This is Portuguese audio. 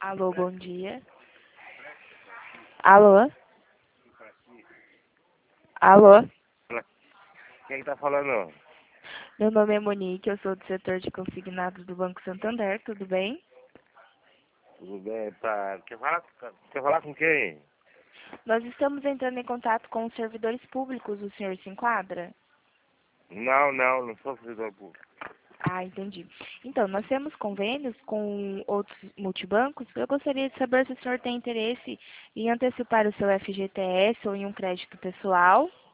Alô, bom dia. Alô? Alô? Quem tá falando? Meu nome é Monique, eu sou do setor de consignados do Banco Santander, tudo bem? Tudo bem? Quer falar com quem? Nós estamos entrando em contato com os servidores públicos, o senhor se enquadra? Não sou servidor público. Ah, entendi. Então, nós temos convênios com outros multibancos. Eu gostaria de saber se o senhor tem interesse em antecipar o seu FGTS ou em um crédito pessoal.